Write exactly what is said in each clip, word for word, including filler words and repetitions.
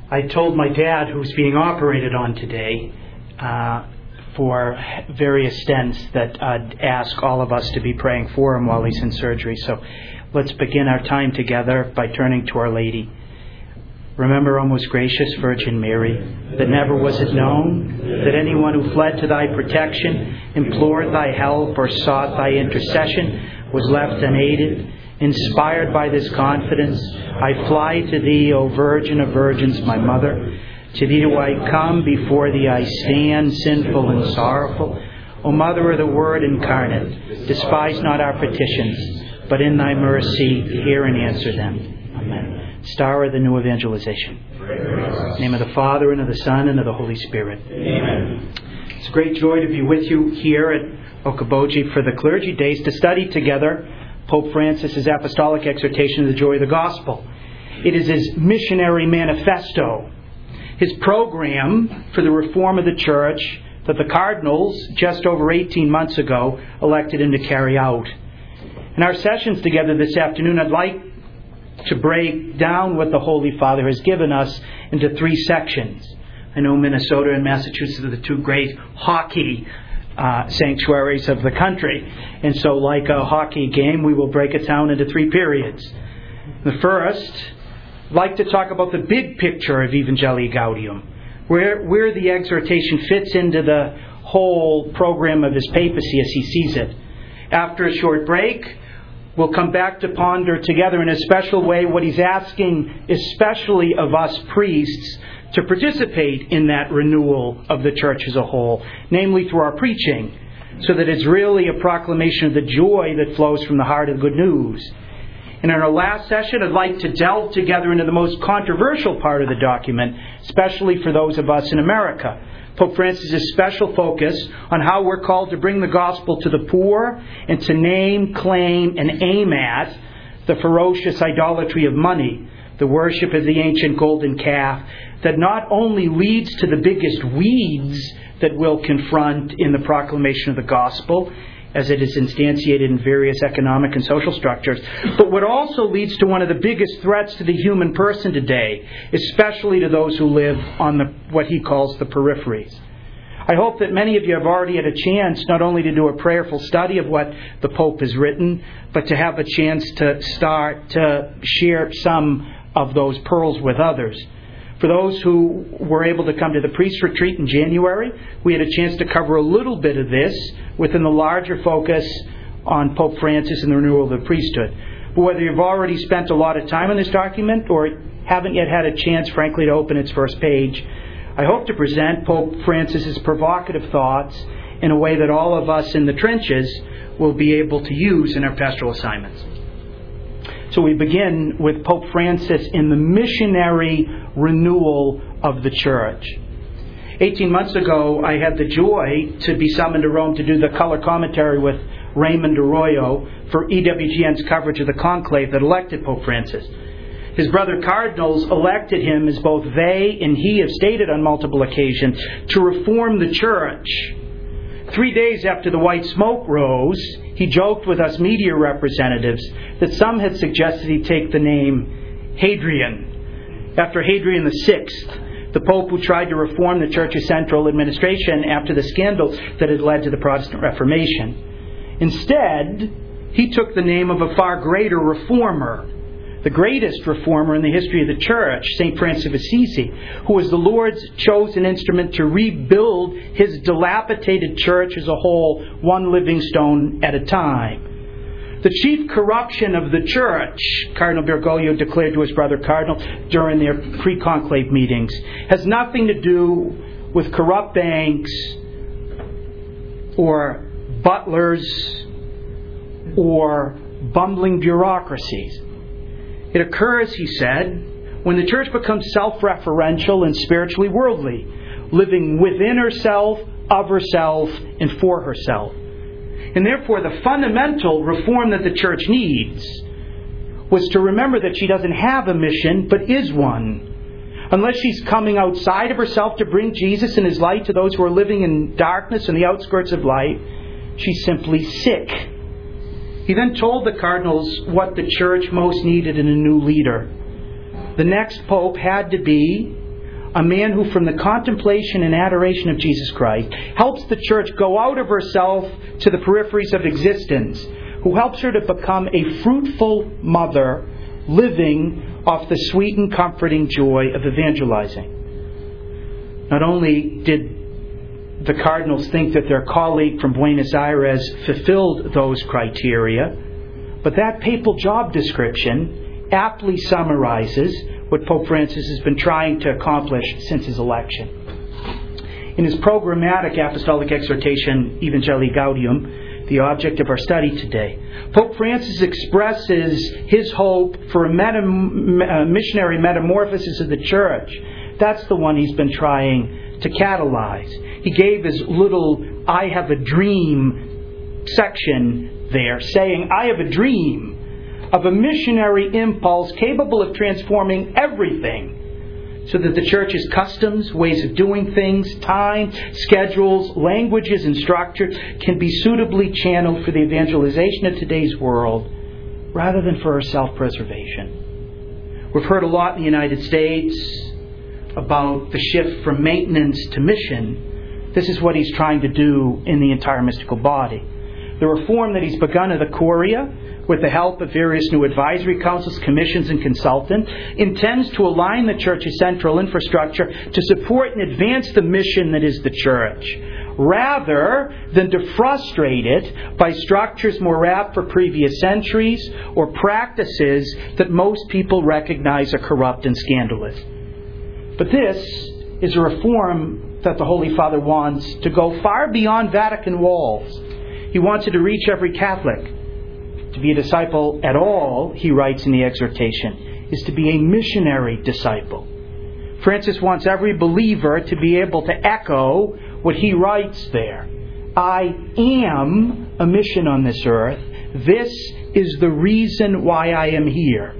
I told my dad, who's being operated on today uh, for various stents, that I'd ask all of us to be praying for him while he's in surgery. So let's begin our time together by turning to Our Lady. Remember, O most gracious Virgin Mary, that never was it known that anyone who fled to thy protection, implored thy help, or sought thy intercession was left unaided. Inspired by this confidence, I fly to thee, O Virgin of Virgins, my Mother. To thee do I come, before thee I stand, sinful and sorrowful. O Mother of the Word incarnate, despise not our petitions, but in thy mercy hear and answer them. Amen. Star of the new evangelization. In the name of the Father, and of the Son, and of the Holy Spirit. Amen. It's a great joy to be with you here at Okoboji for the Clergy Days to study together Pope Francis's Apostolic Exhortation of the Joy of the Gospel. It is his missionary manifesto, his program for the reform of the Church that the Cardinals, just over eighteen months ago, elected him to carry out. In our sessions together this afternoon, I'd like to break down what the Holy Father has given us into three sections. I know Minnesota and Massachusetts are the two great hockey Uh, sanctuaries of the country. And so like a hockey game, we will break it down into three periods. The first, I'd like to talk about the big picture of Evangelii Gaudium, where, where the exhortation fits into the whole program of his papacy as he sees it. After a short break, we'll come back to ponder together in a special way what he's asking, especially of us priests, to participate in that renewal of the Church as a whole, namely through our preaching, so that it's really a proclamation of the joy that flows from the heart of good news. And in our last session, I'd like to delve together into the most controversial part of the document, especially for those of us in America. Pope Francis' special focus on how we're called to bring the gospel to the poor and to name, claim, and aim at the ferocious idolatry of money, the worship of the ancient golden calf, that not only leads to the biggest weeds that we'll confront in the proclamation of the gospel, as it is instantiated in various economic and social structures, but what also leads to one of the biggest threats to the human person today, especially to those who live on the what he calls the peripheries. I hope that many of you have already had a chance not only to do a prayerful study of what the Pope has written, but to have a chance to start to share some of those pearls with others. For those who were able to come to the priest retreat in January, we had a chance to cover a little bit of this within the larger focus on Pope Francis and the renewal of the priesthood. But whether you've already spent a lot of time on this document or haven't yet had a chance, frankly, to open its first page, I hope to present Pope Francis's provocative thoughts in a way that all of us in the trenches will be able to use in our pastoral assignments. So we begin with Pope Francis in the missionary renewal of the Church. Eighteen months ago, I had the joy to be summoned to Rome to do the color commentary with Raymond Arroyo for E W G N's coverage of the conclave that elected Pope Francis. His brother cardinals elected him, as both they and he have stated on multiple occasions, to reform the Church. Three days after the white smoke rose, he joked with us media representatives that some had suggested he take the name Hadrian, after Hadrian the Sixth, the Pope who tried to reform the Church's central administration after the scandal that had led to the Protestant Reformation. Instead, he took the name of a far greater reformer, the greatest reformer in the history of the Church, Saint Francis of Assisi, who was the Lord's chosen instrument to rebuild his dilapidated Church as a whole, one living stone at a time. The chief corruption of the Church, Cardinal Bergoglio declared to his brother Cardinal during their pre-conclave meetings, has nothing to do with corrupt banks or butlers or bumbling bureaucracies. It occurs, he said, when the Church becomes self-referential and spiritually worldly, living within herself, of herself, and for herself. And therefore, the fundamental reform that the Church needs was to remember that she doesn't have a mission, but is one. Unless she's coming outside of herself to bring Jesus and His light to those who are living in darkness and the outskirts of light, she's simply sick. He then told the cardinals what the Church most needed in a new leader. The next pope had to be a man who from the contemplation and adoration of Jesus Christ helps the church go out of herself to the peripheries of existence, who helps her to become a fruitful mother living off the sweet and comforting joy of evangelizing. Not only did the Cardinals think that their colleague from Buenos Aires fulfilled those criteria, but that papal job description aptly summarizes what Pope Francis has been trying to accomplish since his election. In his programmatic apostolic exhortation, Evangelii Gaudium, the object of our study today, Pope Francis expresses his hope for a, meta- a missionary metamorphosis of the Church. That's the one he's been trying to catalyze. He gave his little I have a dream section there, saying, I have a dream of a missionary impulse capable of transforming everything so that the Church's customs, ways of doing things, time, schedules, languages, and structure can be suitably channeled for the evangelization of today's world rather than for our self-preservation. We've heard a lot in the United States about the shift from maintenance to mission. This is what he's trying to do in the entire mystical body. The reform that he's begun of the Curia, with the help of various new advisory councils, commissions, and consultants, intends to align the Church's central infrastructure to support and advance the mission that is the Church, rather than to frustrate it by structures more apt for previous centuries or practices that most people recognize are corrupt and scandalous. But this is a reform that the Holy Father wants to go far beyond Vatican walls. He wants it to reach every Catholic. To be a disciple at all, he writes in the exhortation, is to be a missionary disciple. Francis wants every believer to be able to echo what he writes there. I am a mission on this earth. This is the reason why I am here.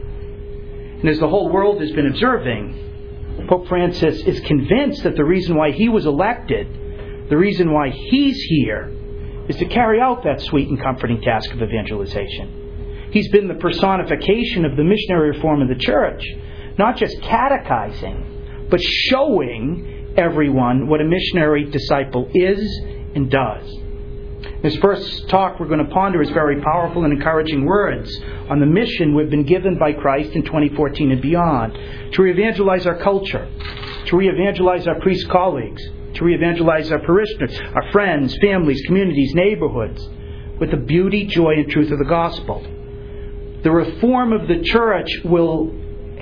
And as the whole world has been observing, Pope Francis is convinced that the reason why he was elected, the reason why he's here, is to carry out that sweet and comforting task of evangelization. He's been the personification of the missionary reform of the Church, not just catechizing, but showing everyone what a missionary disciple is and does. This first talk we're going to ponder is very powerful and encouraging words on the mission we've been given by Christ in twenty fourteen and beyond, to re-evangelize our culture, to re-evangelize our priest colleagues, to re-evangelize our parishioners, our friends, families, communities, neighborhoods, with the beauty, joy, and truth of the gospel. The reform of the Church will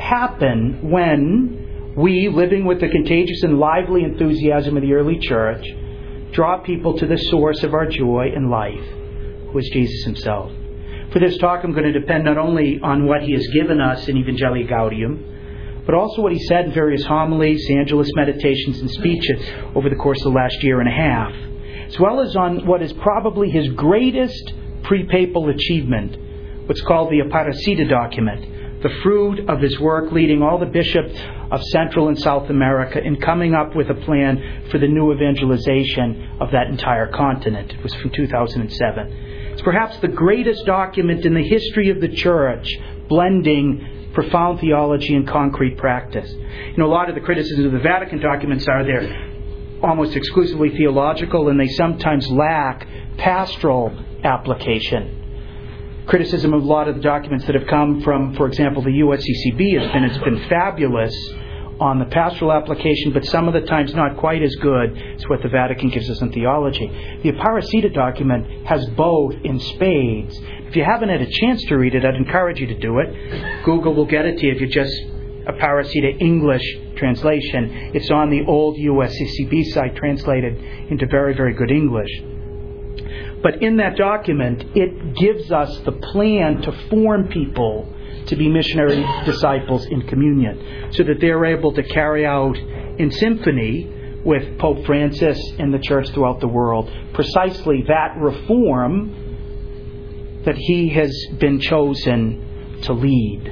happen when we, living with the contagious and lively enthusiasm of the early Church, draw people to the source of our joy and life, who is Jesus himself. For this talk, I'm going to depend not only on what he has given us in Evangelii Gaudium, but also what he said in various homilies, Angelus meditations, and speeches over the course of the last year and a half, as well as on what is probably his greatest pre-papal achievement, what's called the Aparecida document, the fruit of his work leading all the bishops of Central and South America in coming up with a plan for the new evangelization of that entire continent. It was from two thousand seven. It's perhaps the greatest document in the history of the Church, blending profound theology and concrete practice. You know, a lot of the criticisms of the Vatican documents are they're almost exclusively theological, and they sometimes lack pastoral application. Criticism of a lot of the documents that have come from, for example, the U S C C B has been it's been fabulous on the pastoral application, but some of the times not quite as good as what the Vatican gives us in theology. The Aparecida document has both in spades. If you haven't had a chance to read it, I'd encourage you to do it. Google will get it to you if you just Aparecida English translation. It's on the old U S C C B site, translated into very, very good English. But in that document, it gives us the plan to form people to be missionary disciples in communion, so that they're able to carry out in symphony with Pope Francis and the Church throughout the world precisely that reform that he has been chosen to lead.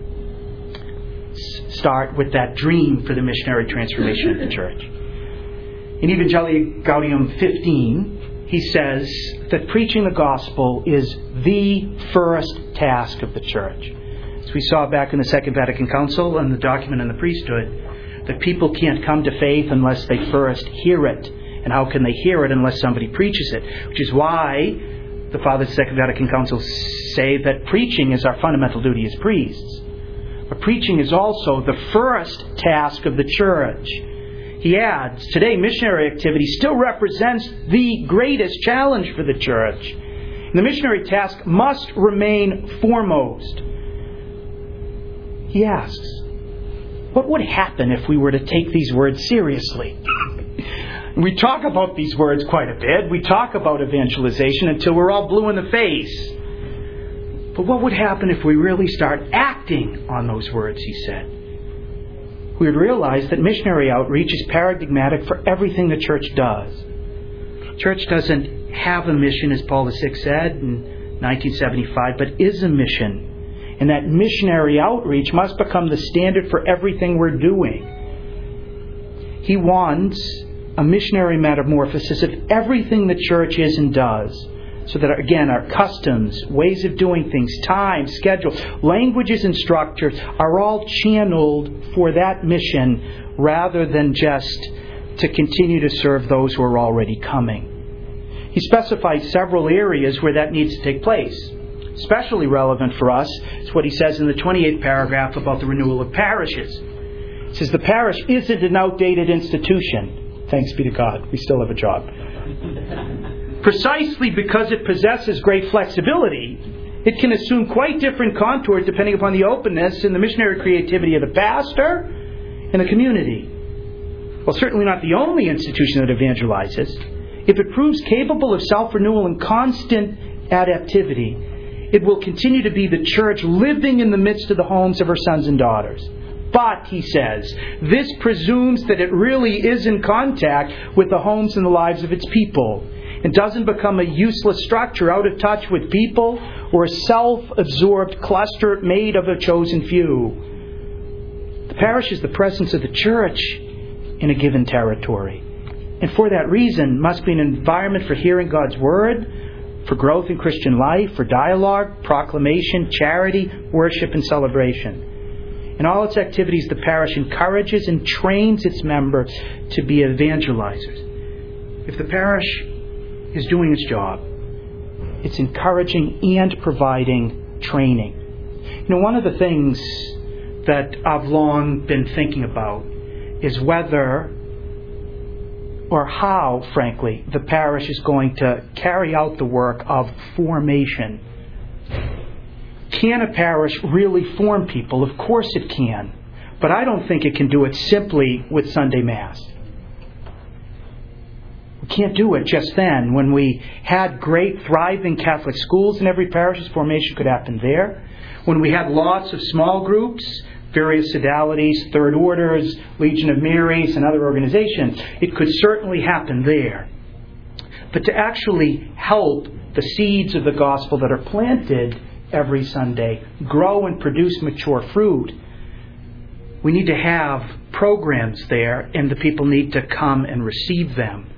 Start with that dream for the missionary transformation of the Church. In Evangelii Gaudium fifteen, he says that preaching the gospel is the first task of the Church. As we saw back in the Second Vatican Council and the document on the priesthood, that people can't come to faith unless they first hear it. And how can they hear it unless somebody preaches it? Which is why the Fathers of the Second Vatican Council say that preaching is our fundamental duty as priests. But preaching is also the first task of the Church. He adds, today missionary activity still represents the greatest challenge for the Church. And the missionary task must remain foremost. He asks, what would happen if we were to take these words seriously? We talk about these words quite a bit. We talk about evangelization until we're all blue in the face. But what would happen if we really start acting on those words, he said? We would realize that missionary outreach is paradigmatic for everything the Church does. The Church doesn't have a mission, as Paul the Sixth said in nineteen seventy-five, but is a mission. And that missionary outreach must become the standard for everything we're doing. He wants a missionary metamorphosis of everything the Church is and does. So that, again, our customs, ways of doing things, time, schedule, languages and structures are all channeled for that mission rather than just to continue to serve those who are already coming. He specifies several areas where that needs to take place. Especially relevant for us is what he says in the twenty-eighth paragraph about the renewal of parishes. He says the parish isn't an outdated institution. Thanks be to God, we still have a job. Precisely because it possesses great flexibility, it can assume quite different contours depending upon the openness and the missionary creativity of the pastor and the community. Well, certainly not the only institution that evangelizes. If it proves capable of self-renewal and constant adaptivity, it will continue to be the Church living in the midst of the homes of her sons and daughters. But, he says, this presumes that it really is in contact with the homes and the lives of its people, and doesn't become a useless structure out of touch with people or a self-absorbed cluster made of a chosen few. The parish is the presence of the Church in a given territory. And for that reason, must be an environment for hearing God's Word, for growth in Christian life, for dialogue, proclamation, charity, worship, and celebration. In all its activities, the parish encourages and trains its members to be evangelizers. If the parish is doing its job, it's encouraging and providing training. You know, one of the things that I've long been thinking about is whether or how, frankly, the parish is going to carry out the work of formation. Can a parish really form people? Of course it can. But I don't think it can do it simply with Sunday Mass. We can't do it just then. When we had great, thriving Catholic schools in every parish, formation could happen there. When we had lots of small groups, various sodalities, third orders, Legion of Marys, and other organizations, it could certainly happen there. But to actually help the seeds of the gospel that are planted every Sunday grow and produce mature fruit, we need to have programs there, and the people need to come and receive them.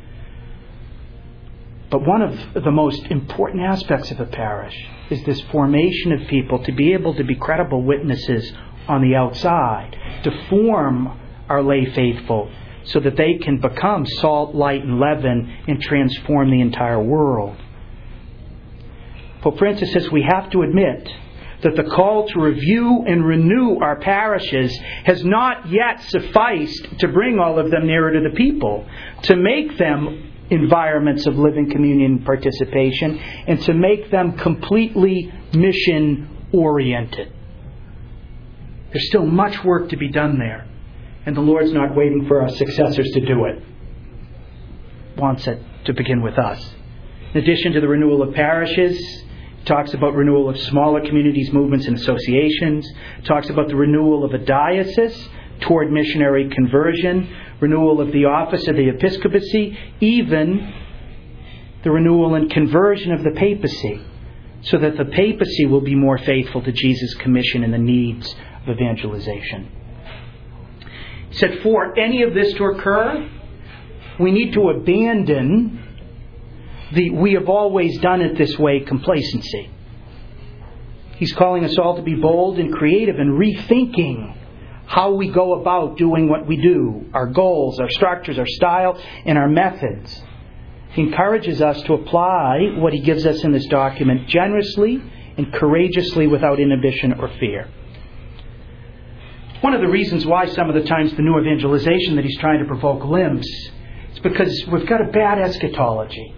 But one of the most important aspects of a parish is this formation of people to be able to be credible witnesses on the outside, to form our lay faithful so that they can become salt, light, and leaven and transform the entire world. Pope Francis says we have to admit that the call to review and renew our parishes has not yet sufficed to bring all of them nearer to the people, to make them environments of living communion and participation, and to make them completely mission-oriented. There's still much work to be done there, and the Lord's not waiting for our successors to do it. He wants it to begin with us. In addition to the renewal of parishes, he talks about renewal of smaller communities, movements, and associations. He talks about the renewal of a diocese toward missionary conversion, renewal of the office of the episcopacy, even the renewal and conversion of the papacy, so that the papacy will be more faithful to Jesus' commission and the needs of evangelization. He said, for any of this to occur, we need to abandon the we have always done it this way complacency. He's calling us all to be bold and creative and rethinking how we go about doing what we do, our goals, our structures, our style, and our methods. He encourages us to apply what he gives us in this document generously and courageously without inhibition or fear. One of the reasons why some of the times the new evangelization that he's trying to provoke limps is because we've got a bad eschatology.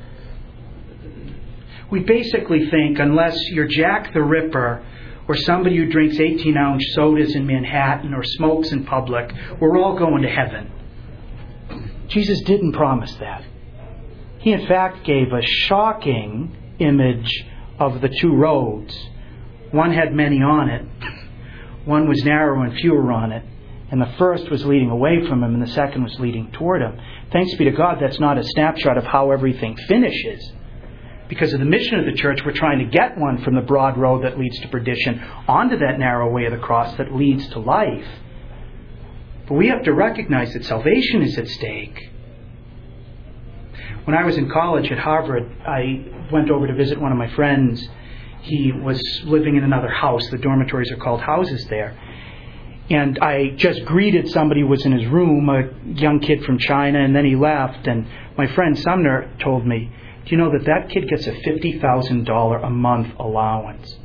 We basically think unless you're Jack the Ripper or somebody who drinks eighteen-ounce sodas in Manhattan or smokes in public, we're all going to heaven. Jesus didn't promise that. He, in fact, gave a shocking image of the two roads. One had many on it. One was narrow and few were on it. And the first was leading away from him and the second was leading toward him. Thanks be to God, that's not a snapshot of how everything finishes. Because of the mission of the church, we're trying to get one from the broad road that leads to perdition onto that narrow way of the cross that leads to life. But we have to recognize that salvation is at stake. When I was in college at Harvard, I went over to visit one of my friends. He was living in another house. The dormitories are called houses there. And I just greeted somebody who was in his room, a young kid from China, and then he left. And my friend Sumner told me, do you know that that kid gets a fifty thousand dollars a month allowance?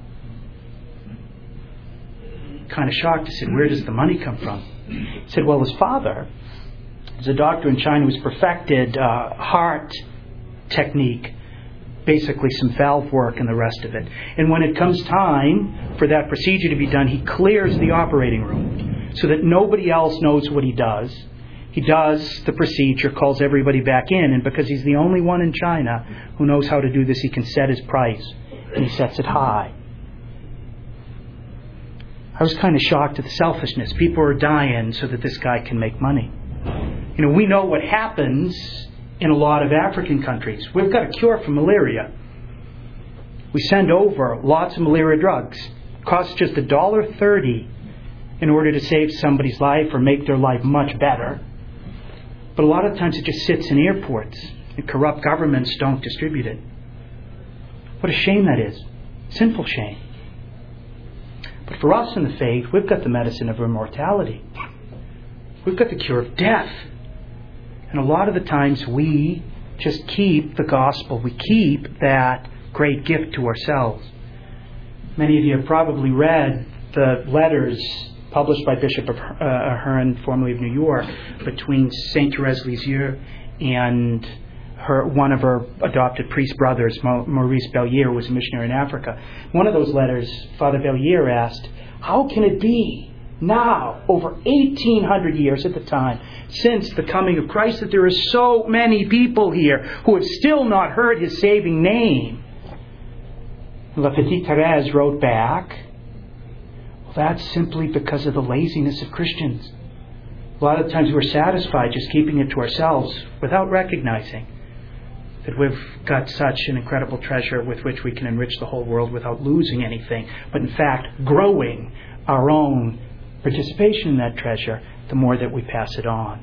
Kind of shocked. I said, where does the money come from? He said, well, his father is a doctor in China who's perfected uh, heart technique, basically some valve work and the rest of it. And when it comes time for that procedure to be done, he clears the operating room so that nobody else knows what he does. He does the procedure, calls everybody back in, and because he's the only one in China who knows how to do this, he can set his price, and he sets it high. I was kind of shocked at the selfishness. People are dying so that this guy can make money. You know, we know what happens in a lot of African countries. We've got a cure for malaria. We send over lots of malaria drugs. It costs just one dollar thirty in order to save somebody's life or make their life much better. But a lot of times it just sits in airports, and corrupt governments don't distribute it. What a shame that is. Sinful shame. But for us in the faith, we've got the medicine of immortality. We've got the cure of death. And a lot of the times we just keep the gospel. We keep that great gift to ourselves. Many of you have probably read the letters published by Bishop of, uh, Ahern, formerly of New York, between Saint Therese Lisieux and her, one of her adopted priest brothers, Maurice Bellier, who was a missionary in Africa. One of those letters, Father Bellier asked, how can it be now, over eighteen hundred years at the time, since the coming of Christ, that there are so many people here who have still not heard his saving name? La Petite Thérèse wrote back, well, that's simply because of the laziness of Christians. A lot of times we're satisfied just keeping it to ourselves without recognizing that we've got such an incredible treasure with which we can enrich the whole world without losing anything, but in fact growing our own participation in that treasure the more that we pass it on.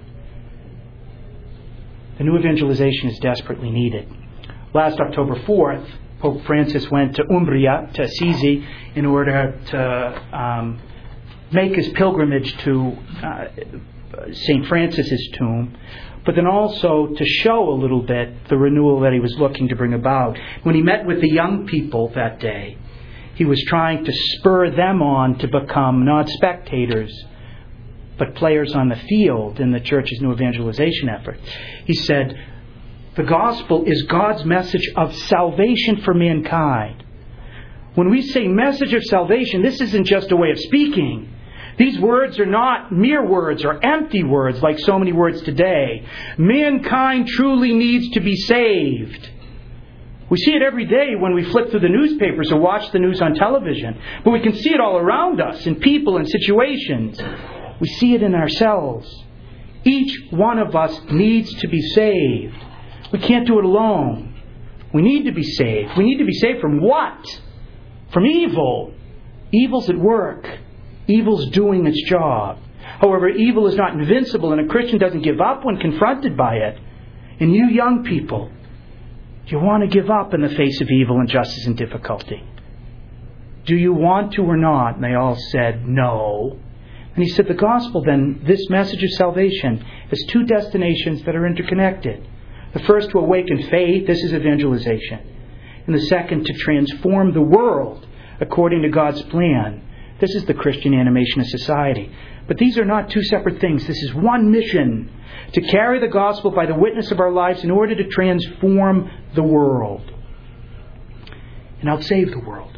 The new evangelization is desperately needed. Last October fourth, Pope Francis went to Umbria, to Assisi, in order to um, make his pilgrimage to uh, Saint Francis's tomb, but then also to show a little bit the renewal that he was looking to bring about. When he met with the young people that day, he was trying to spur them on to become not spectators, but players on the field in the church's new evangelization effort. He said, the gospel is God's message of salvation for mankind. When we say message of salvation, this isn't just a way of speaking. These words are not mere words or empty words like so many words today. Mankind truly needs to be saved. We see it every day when we flip through the newspapers or watch the news on television. But we can see it all around us in people and situations. We see it in ourselves. Each one of us needs to be saved. We can't do it alone. We need to be saved. We need to be saved from what? From evil. Evil's at work. Evil's doing its job. However, evil is not invincible, and a Christian doesn't give up when confronted by it. And you young people, do you want to give up in the face of evil, injustice, and difficulty? Do you want to or not? And they all said no. And he said the gospel then, this message of salvation, has two destinations that are interconnected. The first to awaken faith, this is evangelization. And the second to transform the world according to God's plan. This is the Christian animation of society. But these are not two separate things. This is one mission, to carry the gospel by the witness of our lives in order to transform the world. And help save the world.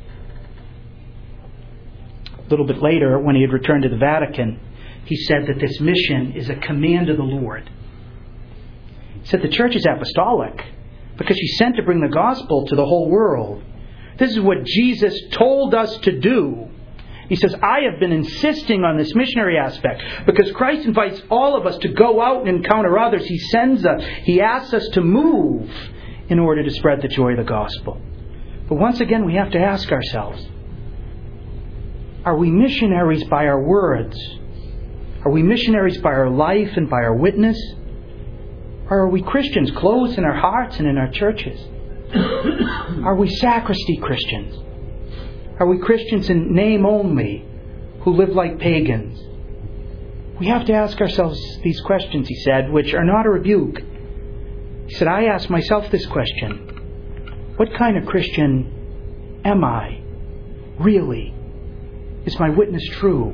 A little bit later, when he had returned to the Vatican, he said that this mission is a command of the Lord. He said the church is apostolic because she's sent to bring the gospel to the whole world. This is what Jesus told us to do. He says, I have been insisting on this missionary aspect because Christ invites all of us to go out and encounter others. He sends us. He asks us to move in order to spread the joy of the gospel. But once again, we have to ask ourselves, are we missionaries by our words? Are we missionaries by our life and by our witness? Or are we Christians closed in our hearts and in our churches? Are we sacristy Christians? Are we Christians in name only who live like pagans? We have to ask ourselves these questions, he said, which are not a rebuke. He said, I ask myself this question. What kind of Christian am I? Really? Is my witness true?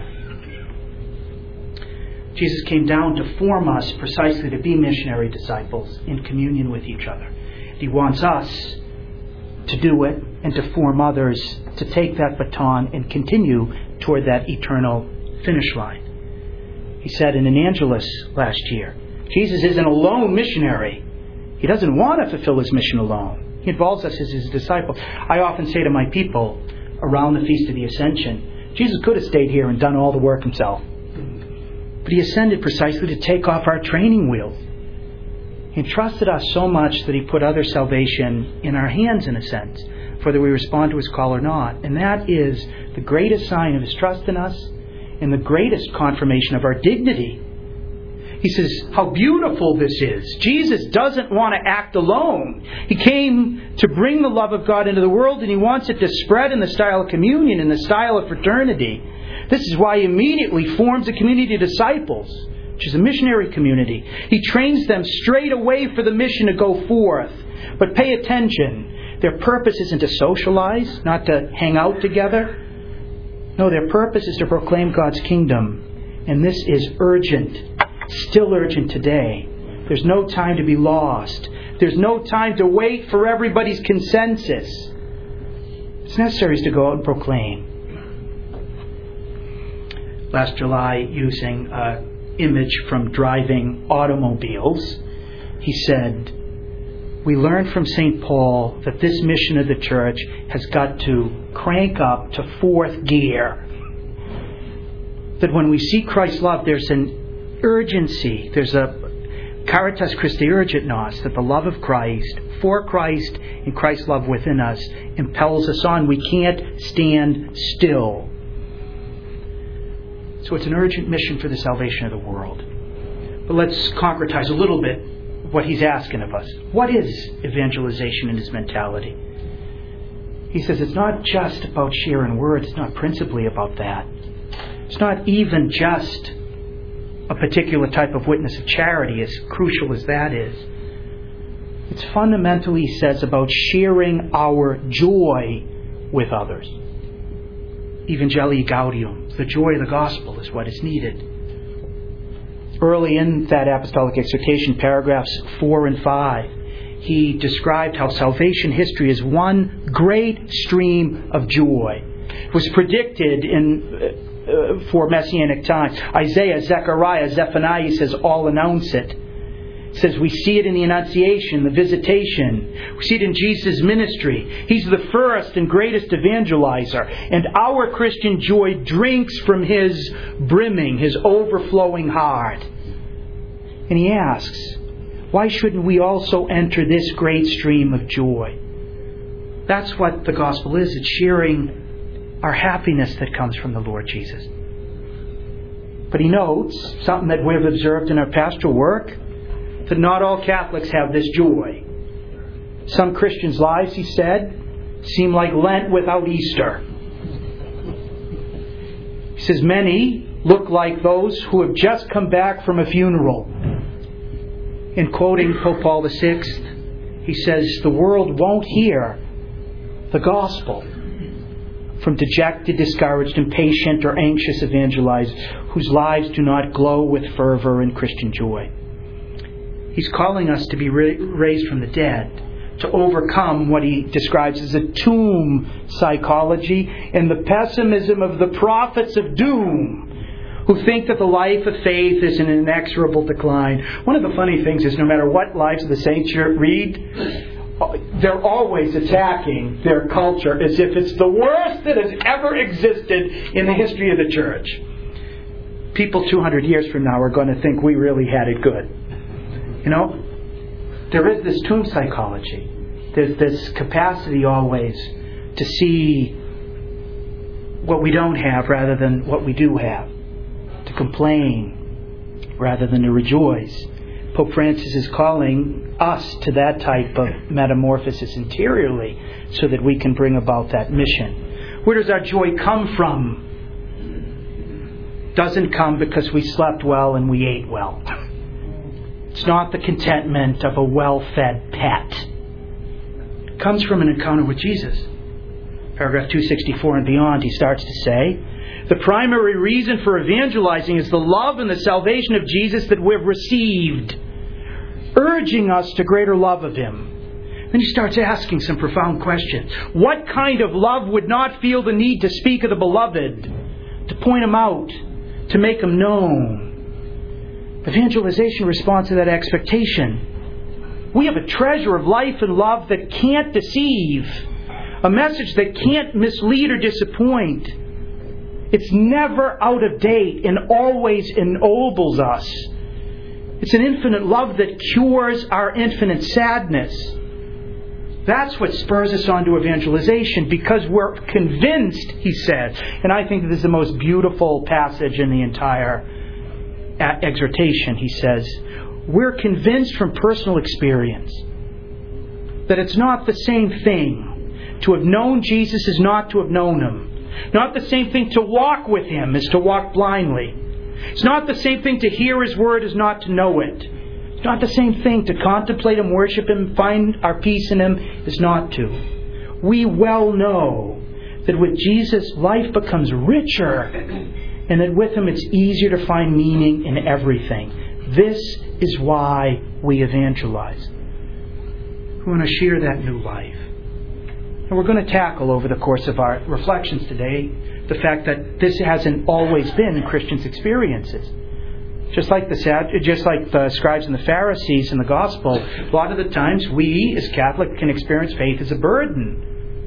Jesus came down to form us precisely to be missionary disciples in communion with each other. He wants us to do it and to form others to take that baton and continue toward that eternal finish line. He said in an Angelus last year, Jesus isn't a lone missionary. He doesn't want to fulfill his mission alone. He involves us as his disciples. I often say to my people around the Feast of the Ascension, Jesus could have stayed here and done all the work himself. But he ascended precisely to take off our training wheels. He entrusted us so much that he put other salvation in our hands, in a sense, whether we respond to his call or not. And that is the greatest sign of his trust in us and the greatest confirmation of our dignity. He says, how beautiful this is. Jesus doesn't want to act alone. He came to bring the love of God into the world, and he wants it to spread in the style of communion, in the style of fraternity. This is why he immediately forms a community of disciples, which is a missionary community. He trains them straight away for the mission to go forth. But pay attention. Their purpose isn't to socialize, not to hang out together. No, their purpose is to proclaim God's kingdom. And this is urgent. Still urgent today. There's no time to be lost. There's no time to wait for everybody's consensus. It's necessary to go out and proclaim. Last July, using an image from driving automobiles, he said, we learned from Saint Paul that this mission of the church has got to crank up to fourth gear. That when we see Christ's love, there's an urgency. There's a caritas Christi urgit nos, that the love of Christ, for Christ, and Christ's love within us impels us on. We can't stand still. So it's an urgent mission for the salvation of the world. But let's concretize a little bit what he's asking of us. What is evangelization in his mentality? He says it's not just about sharing words. It's not principally about that. It's not even just a particular type of witness of charity, as crucial as that is. It's fundamentally, he says, about sharing our joy with others. Evangelii Gaudium, the joy of the gospel, is what is needed. Early in that apostolic exhortation, paragraphs four and five, he described how salvation history is one great stream of joy. It was predicted in uh, for Messianic times. Isaiah, Zechariah, Zephaniah, he says, all announce it. It says we see it in the Annunciation, the Visitation. We see it in Jesus' ministry. He's the first and greatest evangelizer. And our Christian joy drinks from his brimming, his overflowing heart. And he asks, why shouldn't we also enter this great stream of joy? That's what the gospel is. It's sharing our happiness that comes from the Lord Jesus. But he notes, something that we've observed in our pastoral work, that not all Catholics have this joy. Some Christians' lives, he said, seem like Lent without Easter. He says, many look like those who have just come back from a funeral. In quoting Pope Paul the Sixth, he says, the world won't hear the gospel from dejected, discouraged, impatient, or anxious evangelizers whose lives do not glow with fervor and Christian joy. He's calling us to be ra- raised from the dead, to overcome what he describes as a tomb psychology and the pessimism of the prophets of doom, who think that the life of faith is in inexorable decline. One of the funny things is no matter what Lives of the Saints you read, they're always attacking their culture as if it's the worst that has ever existed in the history of the church. People two hundred years from now are going to think we really had it good. You know, there is this tomb psychology. There's this capacity always to see what we don't have rather than what we do have. To complain rather than to rejoice. Pope Francis is calling us to that type of metamorphosis interiorly so that we can bring about that mission. Where does our joy come from? Doesn't come because we slept well and we ate well. It's not the contentment of a well-fed pet. It comes from an encounter with Jesus. Paragraph two sixty-four and beyond, he starts to say, the primary reason for evangelizing is the love and the salvation of Jesus that we've received, urging us to greater love of Him. Then he starts asking some profound questions. What kind of love would not feel the need to speak of the beloved, to point Him out, to make Him known? Evangelization responds to that expectation. We have a treasure of life and love that can't deceive, a message that can't mislead or disappoint. It's never out of date and always ennobles us. It's an infinite love that cures our infinite sadness. That's what spurs us on to evangelization, because we're convinced, he says, and I think this is the most beautiful passage in the entire exhortation. He says, we're convinced from personal experience that it's not the same thing. To have known Jesus is not to have known Him. Not the same thing to walk with Him as to walk blindly. It's not the same thing to hear His word as not to know it. It's not the same thing to contemplate Him, worship Him, find our peace in Him as not to. We well know that with Jesus, life becomes richer, and that with Him it's easier to find meaning in everything. This is why we evangelize. We want to share that new life. And we're going to tackle over the course of our reflections today the fact that this hasn't always been Christians' experiences. Just like the just like the scribes and the Pharisees in the gospel, a lot of the times we as Catholics can experience faith as a burden.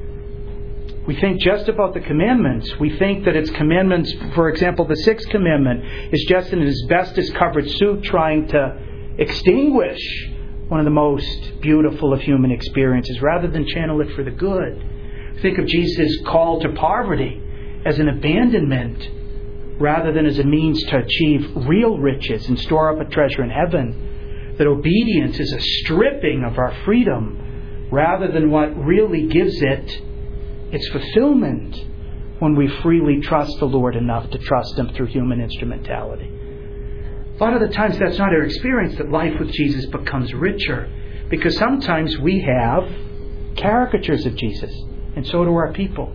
We think just about the commandments. We think that it's commandments, for example, the sixth commandment is just in an asbestos covered suit trying to extinguish one of the most beautiful of human experiences, rather than channel it for the good. Think of Jesus' call to poverty as an abandonment, rather than as a means to achieve real riches and store up a treasure in heaven. That obedience is a stripping of our freedom, rather than what really gives it its fulfillment when we freely trust the Lord enough to trust Him through human instrumentality. A lot of the times that's not our experience, that life with Jesus becomes richer, because sometimes we have caricatures of Jesus, and so do our people.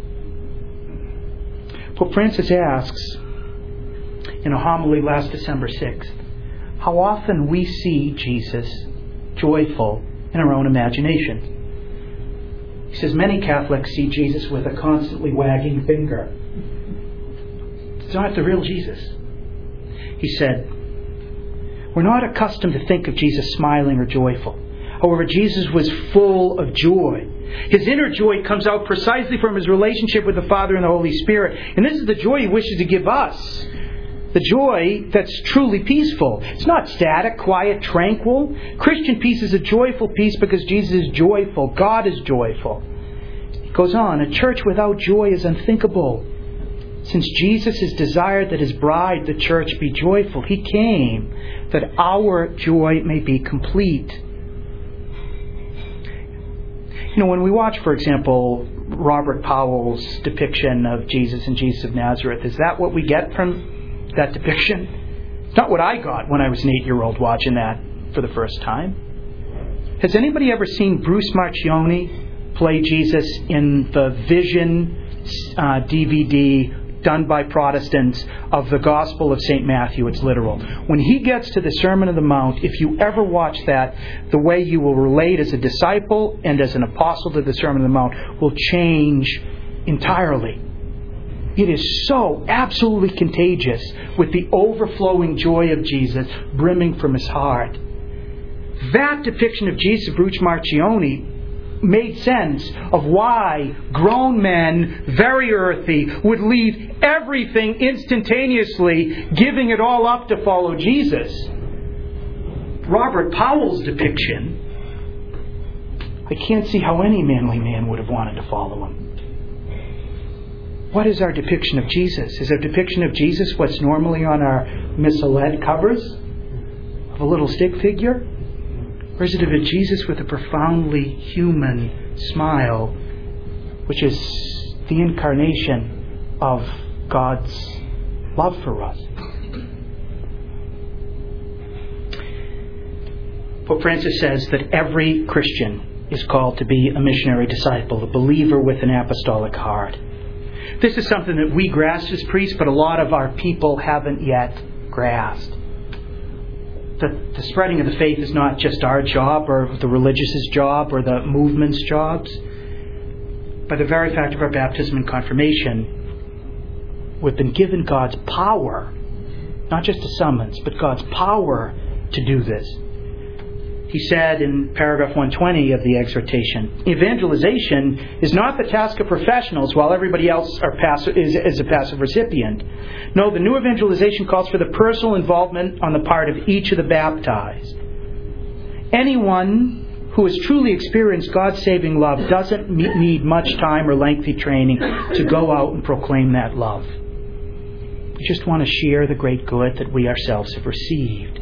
Pope Francis asks in a homily last December sixth, how often we see Jesus joyful in our own imagination. He says many Catholics see Jesus with a constantly wagging finger. It's not the real Jesus. He said, we're not accustomed to think of Jesus smiling or joyful. However, Jesus was full of joy. His inner joy comes out precisely from His relationship with the Father and the Holy Spirit. And this is the joy He wishes to give us. The joy that's truly peaceful. It's not static, quiet, tranquil. Christian peace is a joyful peace because Jesus is joyful. God is joyful. He goes on, a church without joy is unthinkable. Since Jesus has desired that His bride, the church, be joyful, He came that our joy may be complete. You know, when we watch, for example, Robert Powell's depiction of Jesus and Jesus of Nazareth. Is that what we get from that depiction? It's not what I got when I was an eight-year-old watching that for the first time. Has anybody ever seen Bruce Marchioni play Jesus in the Vision uh, D V D done by Protestants of the Gospel of Saint Matthew? It's literal. When he gets to the Sermon on the Mount, if you ever watch that, the way you will relate as a disciple and as an apostle to the Sermon on the Mount will change entirely. It is so absolutely contagious with the overflowing joy of Jesus brimming from his heart. That depiction of Jesus of Bruce Marchioni made sense of why grown men, very earthy, would leave everything instantaneously, giving it all up to follow Jesus. Robert Powell's depiction, I can't see how any manly man would have wanted to follow him. What is our depiction of Jesus? Is our depiction of Jesus what's normally on our missaled covers? Of a little stick figure? Or is it of a Jesus with a profoundly human smile, which is the incarnation of God's love for us? Pope Francis says that every Christian is called to be a missionary disciple, a believer with an apostolic heart. This is something that we grasp as priests, but a lot of our people haven't yet grasped. The, the spreading of the faith is not just our job or the religious's job or the movement's jobs. By the very fact of our baptism and confirmation, we've been given God's power, not just a summons, but God's power to do this. He said in paragraph one twenty of the exhortation, evangelization is not the task of professionals while everybody else are passive, is, is a passive recipient. No, the new evangelization calls for the personal involvement on the part of each of the baptized. Anyone who has truly experienced God's saving love doesn't need much time or lengthy training to go out and proclaim that love. We just want to share the great good that we ourselves have received.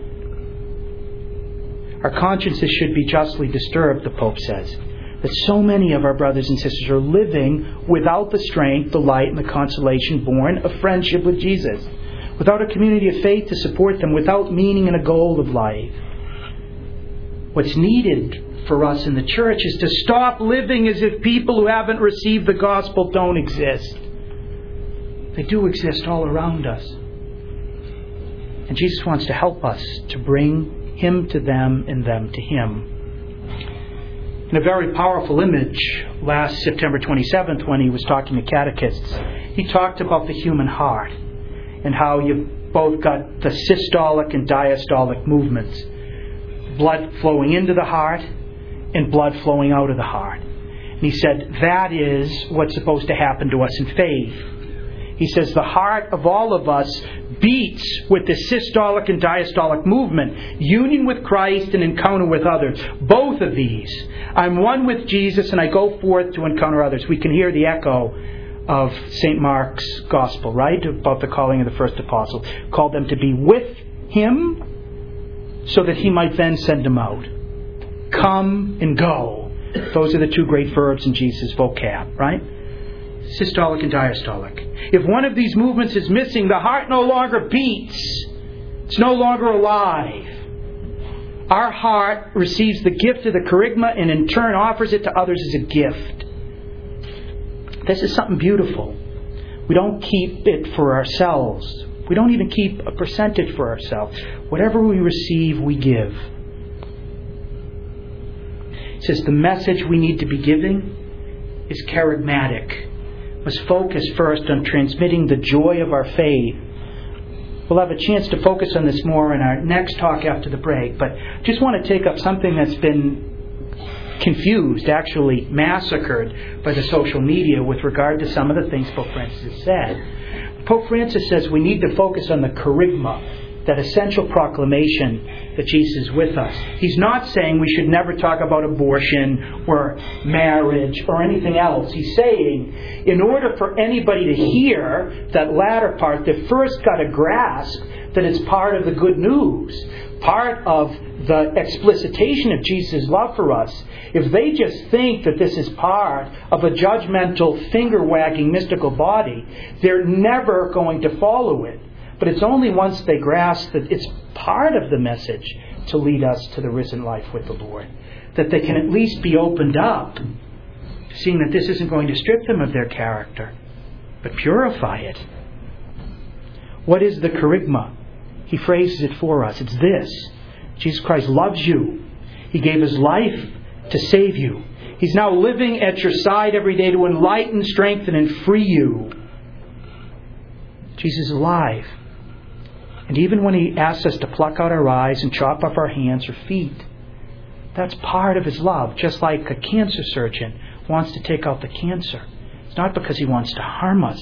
Our consciences should be justly disturbed, the Pope says, that so many of our brothers and sisters are living without the strength, the light, and the consolation born of friendship with Jesus, without a community of faith to support them, without meaning and a goal of life. What's needed for us in the church is to stop living as if people who haven't received the gospel don't exist. They do exist all around us. And Jesus wants to help us to bring Him to them and them to Him. In a very powerful image, last September twenty-seventh, when he was talking to catechists, he talked about the human heart and how you've both got the systolic and diastolic movements. Blood flowing into the heart and blood flowing out of the heart. And he said that is what's supposed to happen to us in faith. He says the heart of all of us beats with the systolic and diastolic movement, union with Christ and encounter with others. Both of these. I'm one with Jesus and I go forth to encounter others. We can hear the echo of Saint Mark's Gospel, right? About the calling of the first apostle. Called them to be with Him so that He might then send them out. Come and go. Those are the two great verbs in Jesus' vocab, right? Systolic and diastolic. If one of these movements is missing, the heart no longer beats. It's no longer alive. Our heart receives the gift of the kerygma and in turn offers it to others as a gift. This is something beautiful. We don't keep it for ourselves. We don't even keep a percentage for ourselves. Whatever we receive, we give. It says the message we need to be giving is kerygmatic. Must focus first on transmitting the joy of our faith. We'll have a chance to focus on this more in our next talk after the break, but just want to take up something that's been confused, actually massacred by the social media with regard to some of the things Pope Francis has said. Pope Francis says we need to focus on the kerygma, that essential proclamation that Jesus is with us. He's not saying we should never talk about abortion or marriage or anything else. He's saying, in order for anybody to hear that latter part, they've first got to grasp that it's part of the good news, part of the explicitation of Jesus' love for us. If they just think that this is part of a judgmental, finger-wagging, mystical body, they're never going to follow it. But it's only once they grasp that it's part of the message to lead us to the risen life with the Lord, that they can at least be opened up, seeing that this isn't going to strip them of their character, but purify it. What is the kerygma? He phrases it for us. It's this. Jesus Christ loves you. He gave His life to save you. He's now living at your side every day to enlighten, strengthen, and free you. Jesus is alive. And even when He asks us to pluck out our eyes and chop off our hands or feet, that's part of His love. Just like a cancer surgeon wants to take out the cancer. It's not because he wants to harm us.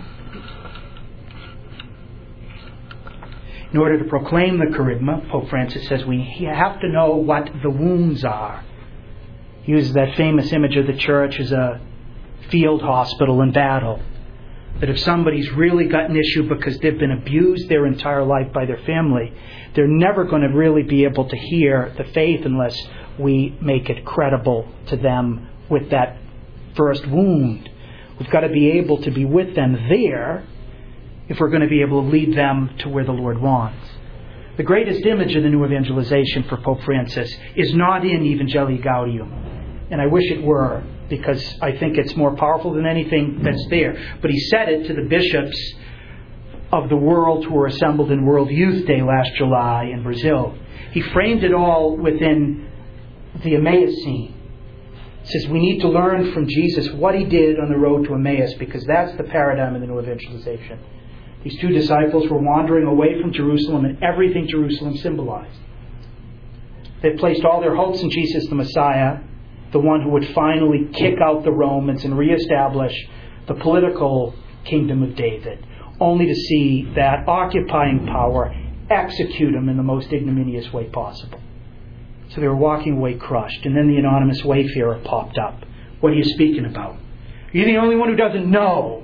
In order to proclaim the kerygma, Pope Francis says we have to know what the wounds are. He uses that famous image of the church as a field hospital in battle. That if somebody's really got an issue because they've been abused their entire life by their family, they're never going to really be able to hear the faith unless we make it credible to them with that first wound. We've got to be able to be with them there if we're going to be able to lead them to where the Lord wants. The greatest image of the new evangelization for Pope Francis is not in Evangelii Gaudium. And I wish it were, because I think it's more powerful than anything that's there. But he said it to the bishops of the world who were assembled in World Youth Day last July in Brazil. He framed it all within the Emmaus scene. He says we need to learn from Jesus what He did on the road to Emmaus, because that's the paradigm of the new evangelization. These two disciples were wandering away from Jerusalem and everything Jerusalem symbolized. They placed all their hopes in Jesus the Messiah, the one who would finally kick out the Romans and reestablish the political kingdom of David, only to see that occupying power execute him in the most ignominious way possible. So they were walking away crushed, and then the anonymous wayfarer popped up. What are you speaking about? Are you the only one who doesn't know?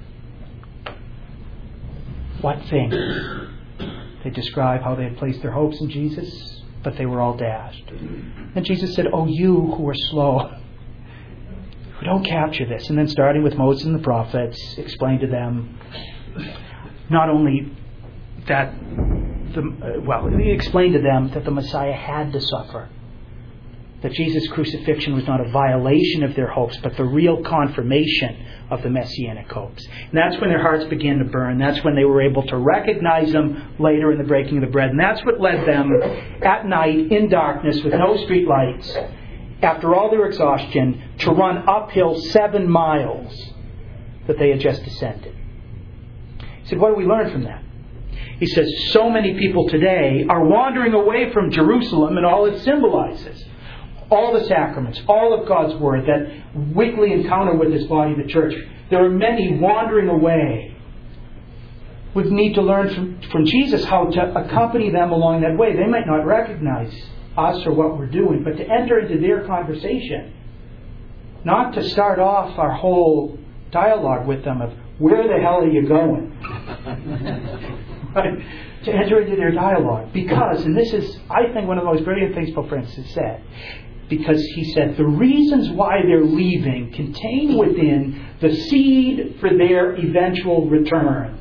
What thing? They describe how they had placed their hopes in Jesus, but they were all dashed. And Jesus said, "Oh, you who are slow, who don't capture this." And then starting with Moses and the prophets, explained to them not only that, the, well, he explained to them that the Messiah had to suffer. That Jesus' crucifixion was not a violation of their hopes, but the real confirmation of the messianic hopes. And that's when their hearts began to burn. That's when they were able to recognize Him later in the breaking of the bread. And that's what led them at night in darkness with no street lights, after all their exhaustion, to run uphill seven miles that they had just descended. He said, what do we learn from that? He says, so many people today are wandering away from Jerusalem and all it symbolizes. All the sacraments, all of God's Word, that weekly encounter with His body, the church. There are many wandering away. We need to learn from, from Jesus how to accompany them along that way. They might not recognize us or what we're doing, but to enter into their conversation. Not to start off our whole dialogue with them of, where the hell are you going? Right? To enter into their dialogue. Because, and this is, I think, one of the most brilliant things Pope Francis said, because he said the reasons why they're leaving contain within the seed for their eventual return.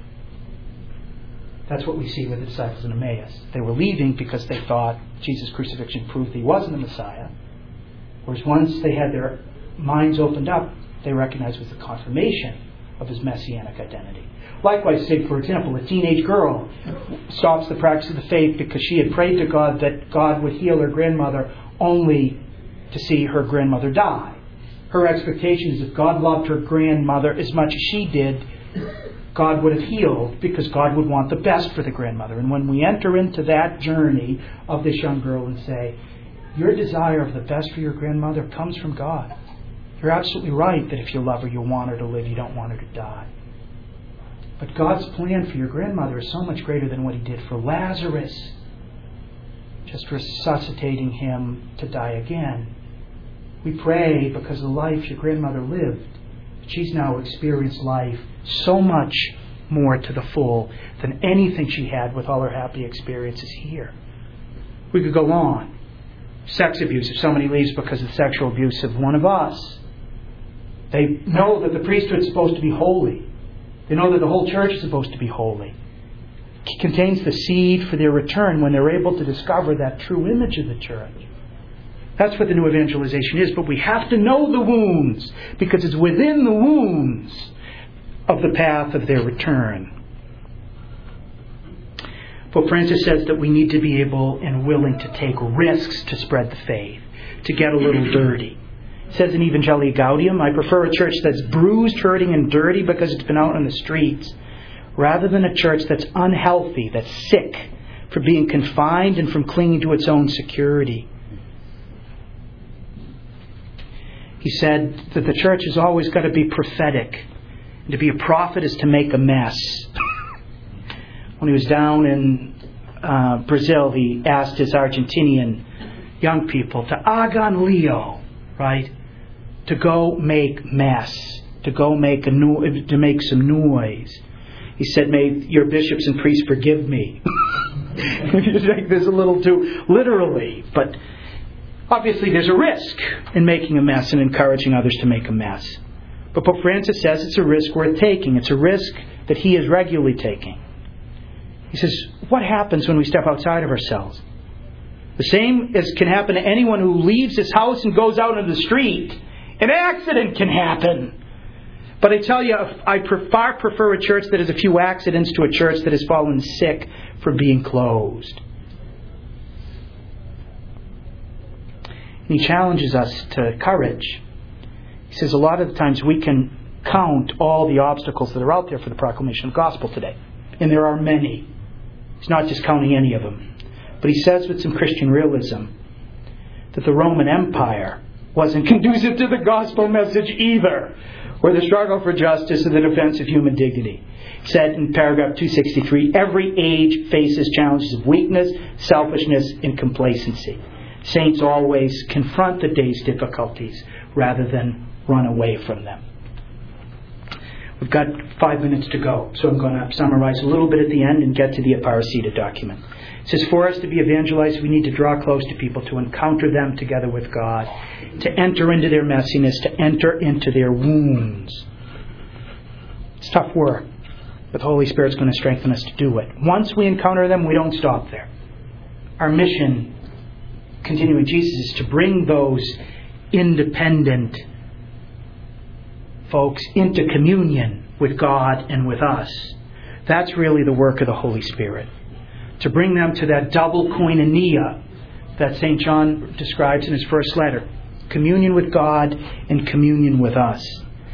That's what we see with the disciples in Emmaus. They were leaving because they thought Jesus' crucifixion proved He wasn't the Messiah. Whereas once they had their minds opened up, they recognized it was the confirmation of His messianic identity. Likewise, say, for example, a teenage girl stops the practice of the faith because she had prayed to God that God would heal her grandmother, only to see her grandmother die. Her expectation is if God loved her grandmother as much as she did, God would have healed, because God would want the best for the grandmother. And when we enter into that journey of this young girl and say, your desire of the best for your grandmother comes from God. You're absolutely right that if you love her, you want her to live, you don't want her to die. But God's plan for your grandmother is so much greater than what He did for Lazarus, just resuscitating him to die again. We pray because of the life your grandmother lived, she's now experienced life so much more to the full than anything she had with all her happy experiences here. We could go on. Sex abuse, if somebody leaves because of sexual abuse of one of us, they know that the priesthood is supposed to be holy. They know that the whole church is supposed to be holy. It contains the seed for their return when they're able to discover that true image of the church. That's what the new evangelization is. But we have to know the wounds, because it's within the wounds of the path of their return. Pope Francis says that we need to be able and willing to take risks to spread the faith, to get a little dirty. It says in Evangelii Gaudium, I prefer a church that's bruised, hurting, and dirty because it's been out on the streets, rather than a church that's unhealthy, that's sick, for being confined and from clinging to its own security. He said that the church has always got to be prophetic. And to be a prophet is to make a mess. When he was down in uh, Brazil, he asked his Argentinian young people to agan leo, right? To go make mess, to go make a no- to make some noise. He said, "May your bishops and priests forgive me." You take this a little too literally, but obviously there's a risk in making a mess and encouraging others to make a mess. But Pope Francis says it's a risk worth taking. It's a risk that he is regularly taking. He says, what happens when we step outside of ourselves? The same as can happen to anyone who leaves his house and goes out into the street. An accident can happen. But I tell you, I far prefer a church that has a few accidents to a church that has fallen sick for being closed. And he challenges us to courage. He says a lot of the times we can count all the obstacles that are out there for the proclamation of the gospel today. And there are many. He's not just counting any of them. But he says with some Christian realism that the Roman Empire wasn't conducive to the gospel message either, or the struggle for justice and the defense of human dignity. He said in paragraph two sixty-three, every age faces challenges of weakness, selfishness, and complacency. Saints always confront the day's difficulties rather than run away from them. We've got five minutes to go, so I'm going to summarize a little bit at the end and get to the Aparecida document. It says, for us to be evangelized, we need to draw close to people, to encounter them together with God, to enter into their messiness, to enter into their wounds. It's tough work, but the Holy Spirit's going to strengthen us to do it. Once we encounter them, we don't stop there. Our mission, continuing Jesus, is to bring those independent folks into communion with God and with us. That's really the work of the Holy Spirit. To bring them to that double koinonia that Saint John describes in his first letter. Communion with God and communion with us.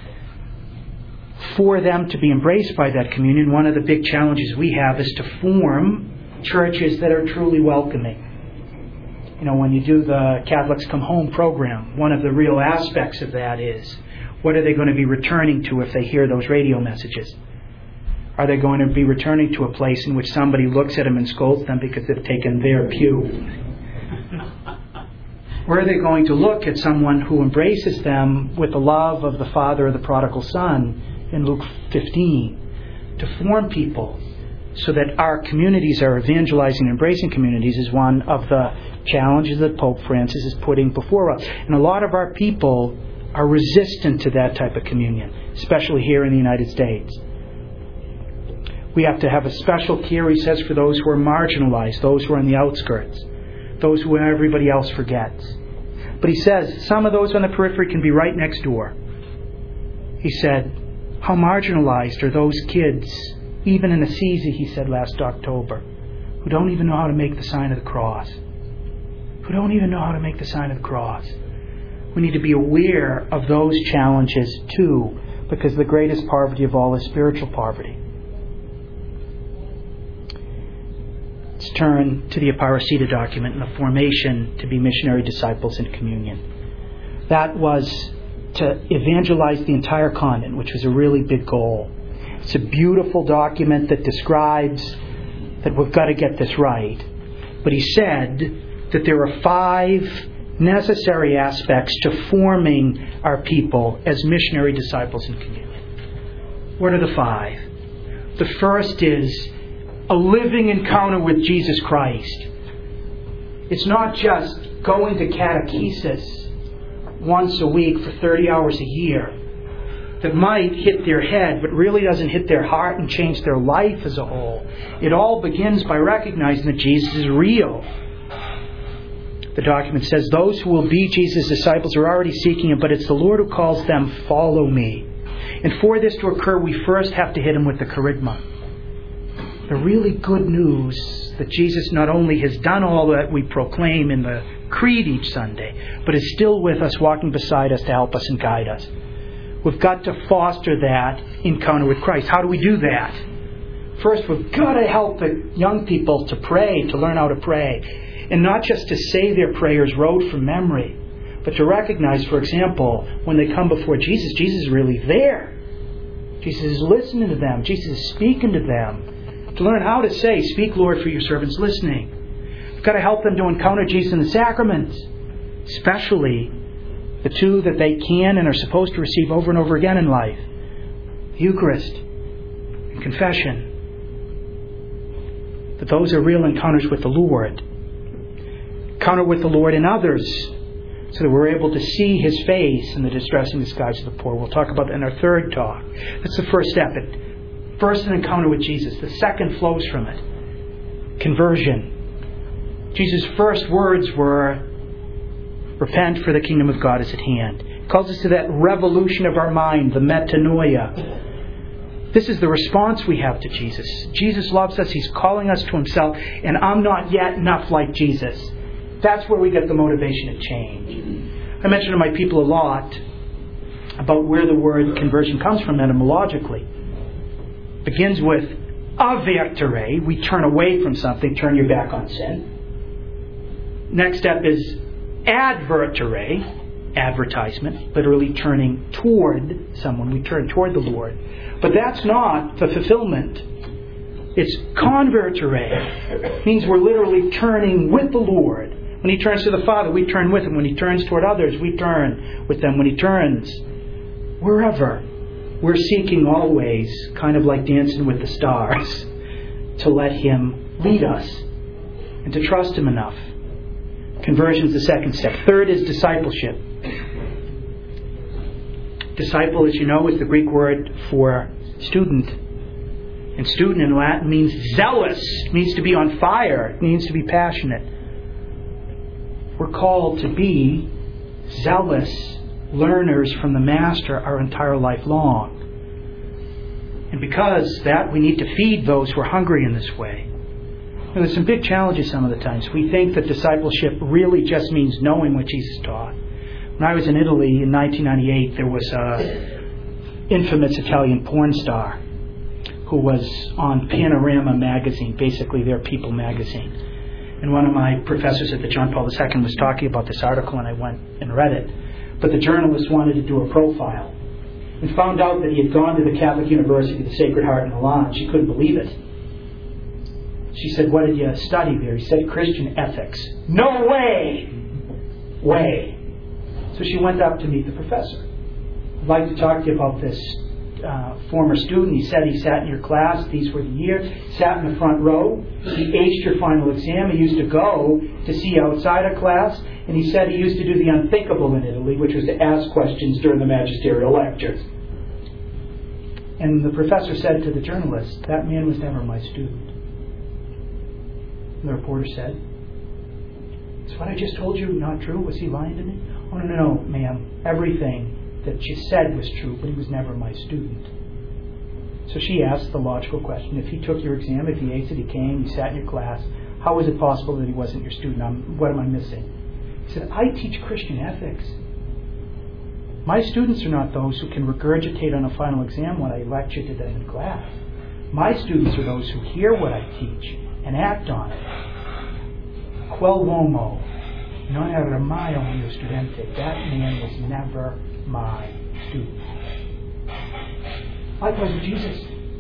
For them to be embraced by that communion, one of the big challenges we have is to form churches that are truly welcoming. You know, when you do the Catholics Come Home program, one of the real aspects of that is, what are they going to be returning to if they hear those radio messages? Are they going to be returning to a place in which somebody looks at them and scolds them because they've taken their pew? Or are they going to look at someone who embraces them with the love of the father of the prodigal son in Luke fifteen? To form people so that our communities, our evangelizing and embracing communities, is one of the challenges that Pope Francis is putting before us. And a lot of our people are resistant to that type of communion, especially here in the United States. We have to have a special care, he says, for those who are marginalized, those who are on the outskirts, those who everybody else forgets. But he says some of those on the periphery can be right next door. He said, how marginalized are those kids, even in Assisi, he said last October, who don't even know how to make the sign of the cross. Who don't even know how to make the sign of the cross. We need to be aware of those challenges too, because the greatest poverty of all is spiritual poverty. Let's turn to the Aparecida document and the formation to be missionary disciples in communion. That was to evangelize the entire continent, which was a really big goal. It's a beautiful document that describes that we've got to get this right. But he said that there are five necessary aspects to forming our people as missionary disciples in communion. What are the five? The first is a living encounter with Jesus Christ. It's not just going to catechesis once a week for thirty hours a year that might hit their head, but really doesn't hit their heart and change their life as a whole. It all begins by recognizing that Jesus is real. The document says those who will be Jesus' disciples are already seeking Him, but it's the Lord who calls them, follow me. And for this to occur, we first have to hit Him with the kerygma. The really good news that Jesus not only has done all that we proclaim in the creed each Sunday, but is still with us, walking beside us to help us and guide us. We've got to foster that encounter with Christ. How do we do that? First, we've got to help the young people to pray, to learn how to pray. And not just to say their prayers rote from memory, but to recognize, for example, when they come before Jesus, Jesus is really there. Jesus is listening to them. Jesus is speaking to them. To learn how to say, speak, Lord, for your servant's listening. We've got to help them to encounter Jesus in the sacraments, especially the two that they can and are supposed to receive over and over again in life. The Eucharist and confession. That those are real encounters with the Lord. Encounter with the Lord in others, so that we're able to see His face in the distress and disguise of the poor. We'll talk about that in our third talk. That's the first step. It, first, an encounter with Jesus. The second flows from it. Conversion. Jesus' first words were, repent, for the kingdom of God is at hand. It calls us to that revolution of our mind, the metanoia. This is the response we have to Jesus. Jesus loves us. He's calling us to Himself. And I'm not yet enough like Jesus. That's where we get the motivation to change. I mention to my people a lot about where the word conversion comes from etymologically. It begins with avertere. We turn away from something, turn your back on sin. Next step is advertere, advertisement, literally turning toward someone. We turn toward the Lord. But that's not the fulfillment. It's convertere. It means we're literally turning with the Lord. When He turns to the Father, we turn with Him. When He turns toward others, we turn with them. When He turns wherever, we're seeking always, kind of like Dancing with the Stars, to let Him lead us and to trust Him enough. Conversion is the second step. Third is discipleship. Disciple, as you know, is the Greek word for student. And student in Latin means zealous. It means to be on fire. It means to be passionate. We're called to be zealous learners from the Master our entire life long. And because that, we need to feed those who are hungry in this way. And there's some big challenges some of the times. We think that discipleship really just means knowing what Jesus taught. When I was in Italy in nineteen ninety-eight, there was an infamous Italian porn star who was on Panorama magazine, basically their People magazine. And one of my professors at the John Paul the Second was talking about this article, and I went and read it. But the journalist wanted to do a profile and found out that he had gone to the Catholic University of the Sacred Heart in Milan. She couldn't believe it. She said, what did you study there? He said, Christian ethics. No way! Way. So she went up to meet the professor. I'd like to talk to you about this uh, former student. He said he sat in your class. These were the years. Sat in the front row. He aced your final exam. He used to go to see outside of class. And he said he used to do the unthinkable in Italy, which was to ask questions during the magisterial lectures. And the professor said to the journalist, that man was never my student. And the reporter said, is what I just told you not true? Was he lying to me? Oh, no, no, no, ma'am. Everything that you said was true, but he was never my student. So she asked the logical question. If he took your exam, if he aced it, he came, he sat in your class, how is it possible that he wasn't your student? I'm, what am I missing? He said, I teach Christian ethics. My students are not those who can regurgitate on a final exam what I lecture to them in class. My students are those who hear what I teach and act on it. Quel uomo non era mai un mio studente. That man was never my student. Likewise with Jesus.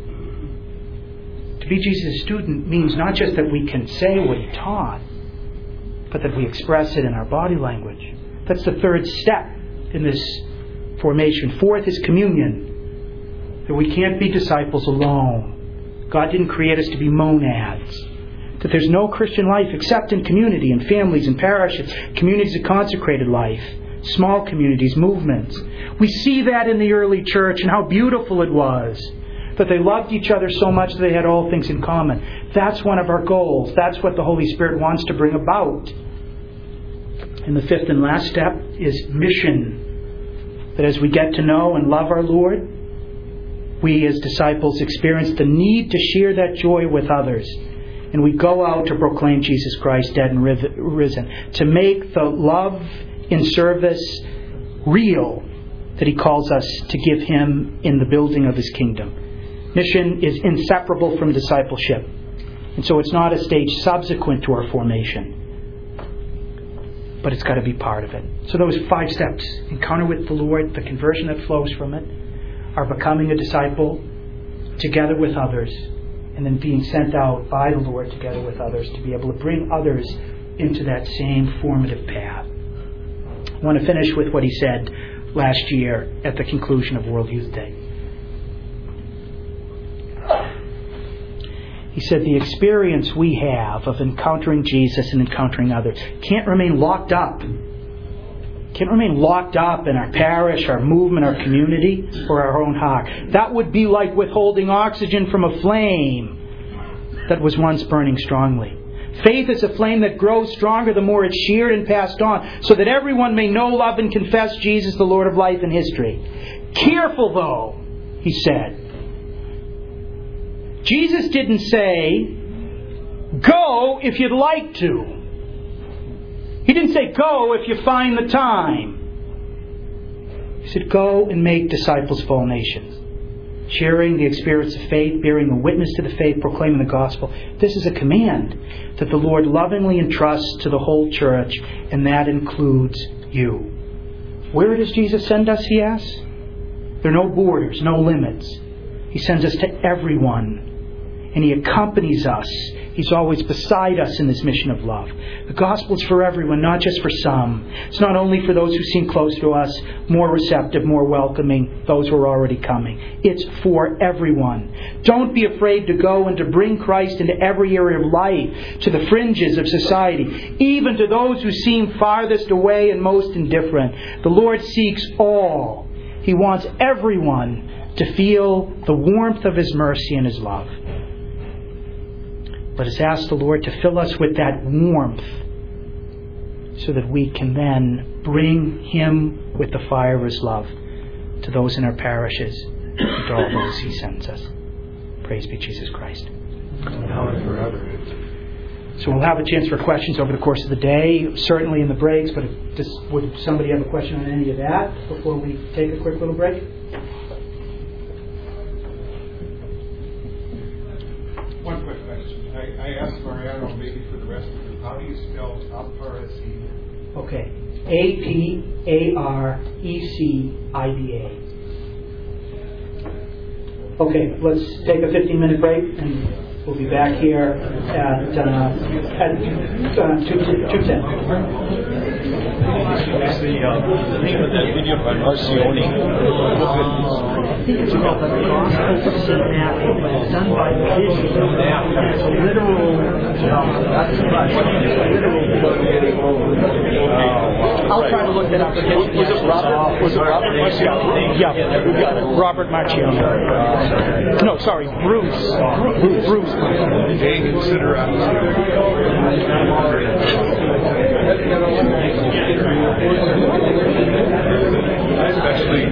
be Jesus' student means not just that we can say what he taught, but that we express it in our body language. That's the third step in this formation. Fourth is communion. That we can't be disciples alone. God didn't create us to be monads. That there's no Christian life except in community, in families, in parishes, communities of consecrated life, small communities, movements. We see that in the early church and how beautiful it was. That they loved each other so much that they had all things in common. That's one of our goals. That's what the Holy Spirit wants to bring about. And the fifth and last step is mission. That as we get to know and love our Lord, we as disciples experience the need to share that joy with others. And we go out to proclaim Jesus Christ dead and risen. To make the love in service real that he calls us to give him in the building of his kingdom. Mission is inseparable from discipleship. And so it's not a stage subsequent to our formation. But it's got to be part of it. So those five steps: encounter with the Lord, the conversion that flows from it, our becoming a disciple together with others, and then being sent out by the Lord together with others to be able to bring others into that same formative path. I want to finish with what he said last year at the conclusion of World Youth Day. He said the experience we have of encountering Jesus and encountering others can't remain locked up. Can't remain locked up in our parish, our movement, our community, or our own heart. That would be like withholding oxygen from a flame that was once burning strongly. Faith is a flame that grows stronger the more it's shared and passed on, so that everyone may know, love, and confess Jesus, the Lord of life and history. Careful, though, he said. Jesus didn't say, go if you'd like to. He didn't say, go if you find the time. He said, go and make disciples of all nations. Sharing the experience of faith, bearing a witness to the faith, proclaiming the gospel. This is a command that the Lord lovingly entrusts to the whole church, and that includes you. Where does Jesus send us, he asks? There are no borders, no limits. He sends us to everyone. And he accompanies us. He's always beside us in this mission of love. The gospel is for everyone, not just for some. It's not only for those who seem close to us, more receptive, more welcoming, those who are already coming. It's for everyone. Don't be afraid to go and to bring Christ into every area of life, to the fringes of society, even to those who seem farthest away and most indifferent. The Lord seeks all. He wants everyone to feel the warmth of his mercy and his love. Let us ask the Lord to fill us with that warmth so that we can then bring him with the fire of his love to those in our parishes and to all those he sends us. Praise be Jesus Christ. Now and forever. So we'll have a chance for questions over the course of the day, certainly in the breaks, but if just, would somebody have a question on any of that before we take a quick little break? One quick question. I, I asked Mariano, maybe for the rest of you, how do you spell Aparecida? Okay. A P A R E C I D A. Okay, let's take a fifteen minute break and we'll be back here at, uh, at uh, two ten. What's the uh, name of that video by Marcioni? I think it's called The Gospel of Saint Matthew, but it's done by Disney. It's a literal, literal. I'll try to look that up. Was it Robert? Was it Robert Marcioni? Yeah, Robert Marcioni. No, sorry, Bruce. Bruce. Bruce. Hey, consider especially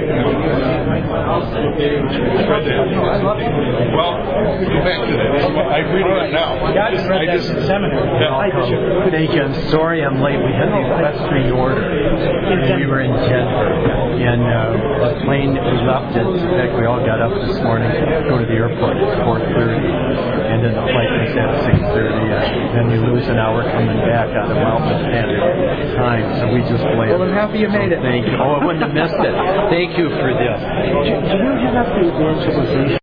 well, go back to that. I read it right now. I just read that in seminary. Good day, Jim. Sorry I'm late. We had the equestrian order, and we were in Denver. And uh, the plane we left at, in fact, we all got up this morning to go to the airport at four thirty. And then the flight was at six thirty. And then you lose an hour coming back out of Mountain Standard Time. So we just landed. Well, I'm happy you made it. Thank you. Oh, I wouldn't have missed it. Thank you for this. Do you have the evangelization?